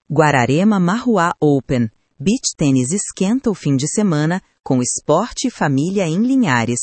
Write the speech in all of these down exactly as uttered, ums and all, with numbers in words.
Guararema Marruá Open. Beach tênis esquenta o fim de semana com esporte e família em Linhares.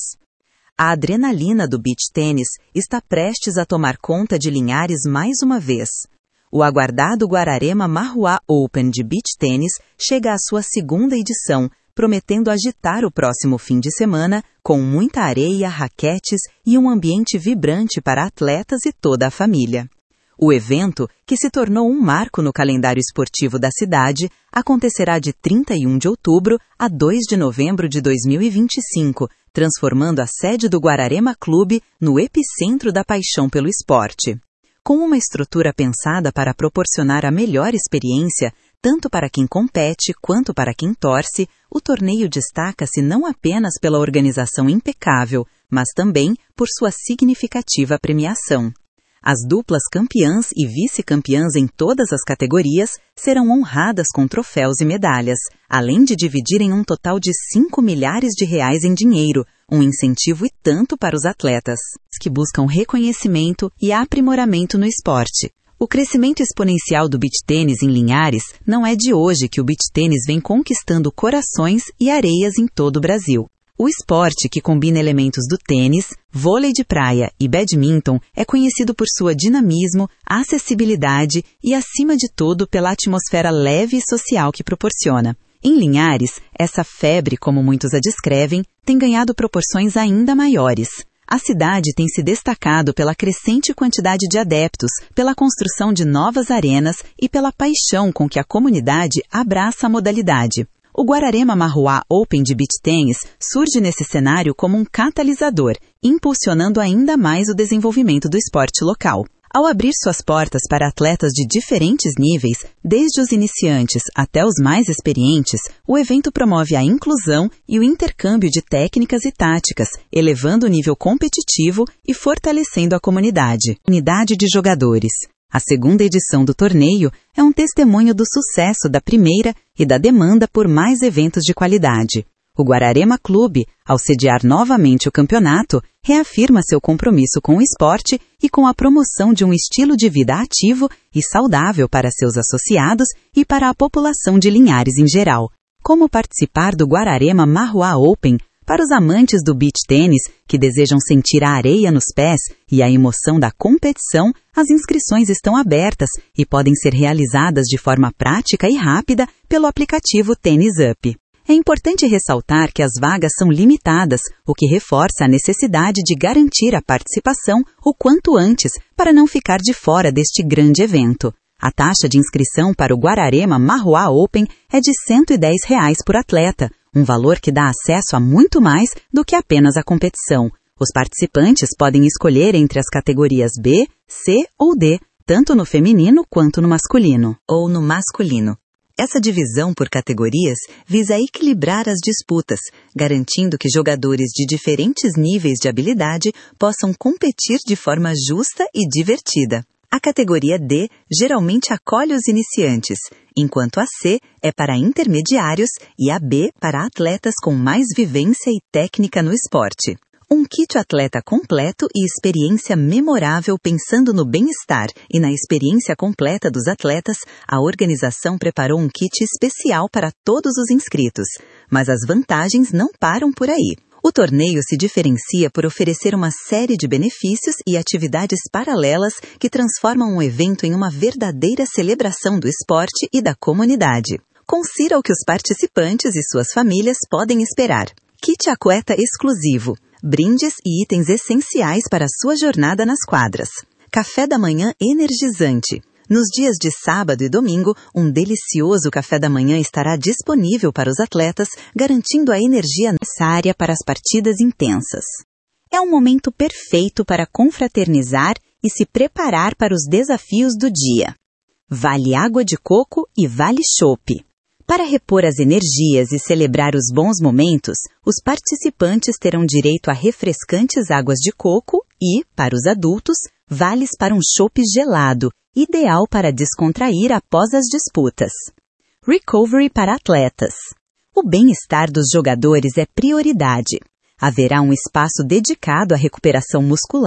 A adrenalina do beach tênis está prestes a tomar conta de Linhares mais uma vez. O aguardado Guararema Marruá Open de beach tênis chega à sua segunda edição, prometendo agitar o próximo fim de semana com muita areia, raquetes e um ambiente vibrante para atletas e toda a família. O evento, que se tornou um marco no calendário esportivo da cidade, acontecerá de trinta e um de outubro a dois de novembro de dois mil e vinte e cinco, transformando a sede do Guararema Clube no epicentro da paixão pelo esporte. Com uma estrutura pensada para proporcionar a melhor experiência, tanto para quem compete quanto para quem torce, o torneio destaca-se não apenas pela organização impecável, mas também por sua significativa premiação. As duplas campeãs e vice-campeãs em todas as categorias serão honradas com troféus e medalhas, além de dividirem um total de cinco milhares de reais em dinheiro, um incentivo e tanto para os atletas que buscam reconhecimento e aprimoramento no esporte. O crescimento exponencial do beach tênis em Linhares não é de hoje que o beach tênis vem conquistando corações e areias em todo o Brasil. O esporte, que combina elementos do tênis, vôlei de praia e badminton, é conhecido por sua dinamismo, acessibilidade e, acima de tudo, pela atmosfera leve e social que proporciona. Em Linhares, essa febre, como muitos a descrevem, tem ganhado proporções ainda maiores. A cidade tem se destacado pela crescente quantidade de adeptos, pela construção de novas arenas e pela paixão com que a comunidade abraça a modalidade. O Guararema Marruá Open de beach tênis surge nesse cenário como um catalisador, impulsionando ainda mais o desenvolvimento do esporte local. Ao abrir suas portas para atletas de diferentes níveis, desde os iniciantes até os mais experientes, o evento promove a inclusão e o intercâmbio de técnicas e táticas, elevando o nível competitivo e fortalecendo a comunidade. Unidade de jogadores. A segunda edição do torneio é um testemunho do sucesso da primeira e da demanda por mais eventos de qualidade. O Guararema Clube, ao sediar novamente o campeonato, reafirma seu compromisso com o esporte e com a promoção de um estilo de vida ativo e saudável para seus associados e para a população de Linhares em geral. Como participar do Guararema Marruá Open? Para os amantes do beach tênis, que desejam sentir a areia nos pés e a emoção da competição, as inscrições estão abertas e podem ser realizadas de forma prática e rápida pelo aplicativo Tênis Up. É importante ressaltar que as vagas são limitadas, o que reforça a necessidade de garantir a participação o quanto antes para não ficar de fora deste grande evento. A taxa de inscrição para o Guararema Marruá Open é de cento e dez reais por atleta, um valor que dá acesso a muito mais do que apenas a competição. Os participantes podem escolher entre as categorias B, C ou D, tanto no feminino quanto no masculino. Ou no masculino. Essa divisão por categorias visa equilibrar as disputas, garantindo que jogadores de diferentes níveis de habilidade possam competir de forma justa e divertida. A categoria D geralmente acolhe os iniciantes, enquanto a C é para intermediários e a B para atletas com mais vivência e técnica no esporte. Um kit atleta completo e experiência memorável pensando no bem-estar e na experiência completa dos atletas, a organização preparou um kit especial para todos os inscritos. Mas as vantagens não param por aí. O torneio se diferencia por oferecer uma série de benefícios e atividades paralelas que transformam o evento em uma verdadeira celebração do esporte e da comunidade. Confira o que os participantes e suas famílias podem esperar. Kit Aqueta exclusivo. Brindes e itens essenciais para a sua jornada nas quadras. Café da manhã energizante. Nos dias de sábado e domingo, um delicioso café da manhã estará disponível para os atletas, garantindo a energia necessária para as partidas intensas. É um momento perfeito para confraternizar e se preparar para os desafios do dia. Vale água de coco e vale chopp. Para repor as energias e celebrar os bons momentos, os participantes terão direito a refrescantes águas de coco e, para os adultos, vales para um chopp gelado, ideal para descontrair após as disputas. Recovery para atletas. O bem-estar dos jogadores é prioridade. Haverá um espaço dedicado à recuperação muscular,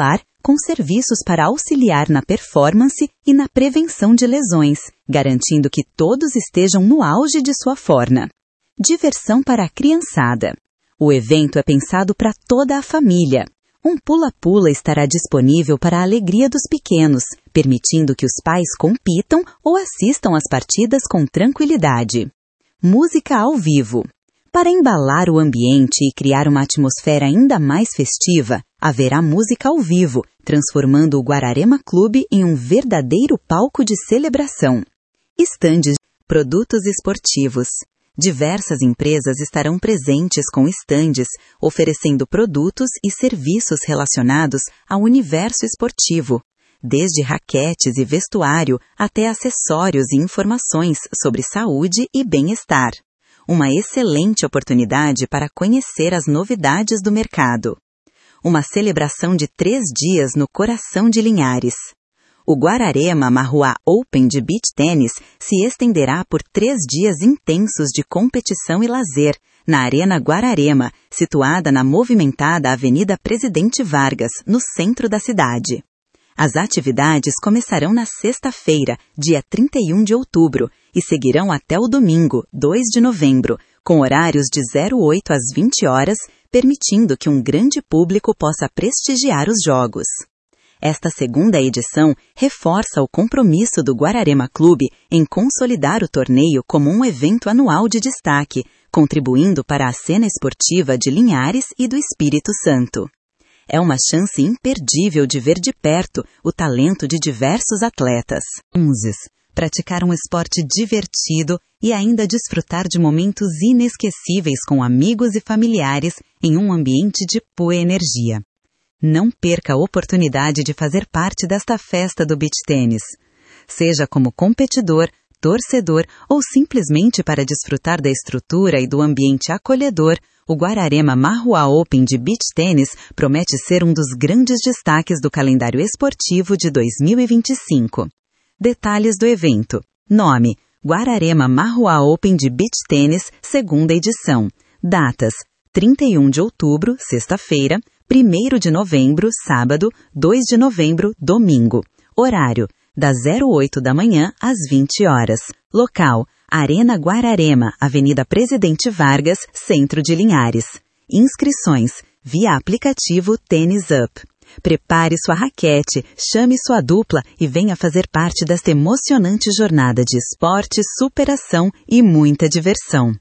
com serviços para auxiliar na performance e na prevenção de lesões, garantindo que todos estejam no auge de sua forma. Diversão para a criançada. O evento é pensado para toda a família. Um pula-pula estará disponível para a alegria dos pequenos, permitindo que os pais compitam ou assistam às partidas com tranquilidade. Música ao vivo. Para embalar o ambiente e criar uma atmosfera ainda mais festiva, haverá música ao vivo, transformando o Guararema Clube em um verdadeiro palco de celebração. Estandes, produtos esportivos. Diversas empresas estarão presentes com estandes, oferecendo produtos e serviços relacionados ao universo esportivo, desde raquetes e vestuário até acessórios e informações sobre saúde e bem-estar. Uma excelente oportunidade para conhecer as novidades do mercado. Uma celebração de três dias no coração de Linhares. O Guararema Marruá Open de Beach Tennis se estenderá por três dias intensos de competição e lazer, na Arena Guararema, situada na movimentada Avenida Presidente Vargas, no centro da cidade. As atividades começarão na sexta-feira, dia trinta e um de outubro, e seguirão até o domingo, dois de novembro, com horários de oito às vinte horas, permitindo que um grande público possa prestigiar os jogos. Esta segunda edição reforça o compromisso do Guararema Clube em consolidar o torneio como um evento anual de destaque, contribuindo para a cena esportiva de Linhares e do Espírito Santo. É uma chance imperdível de ver de perto o talento de diversos atletas. onze. Praticar um esporte divertido e ainda desfrutar de momentos inesquecíveis com amigos e familiares em um ambiente de pura energia. Não perca a oportunidade de fazer parte desta festa do beach tênis. Seja como competidor, torcedor ou simplesmente para desfrutar da estrutura e do ambiente acolhedor, o Guararema Marruá Open de Beach Tennis promete ser um dos grandes destaques do calendário esportivo de dois mil e vinte e cinco. Detalhes do evento. Nome: Guararema Marruá Open de Beach Tennis, segunda edição. Datas: trinta e um de outubro, sexta-feira, primeiro de novembro, sábado, dois de novembro, domingo. Horário: das oito da manhã às vinte horas. Local: Arena Guararema, Avenida Presidente Vargas, centro de Linhares. Inscrições: via aplicativo Tênis Up. Prepare sua raquete, chame sua dupla e venha fazer parte desta emocionante jornada de esporte, superação e muita diversão.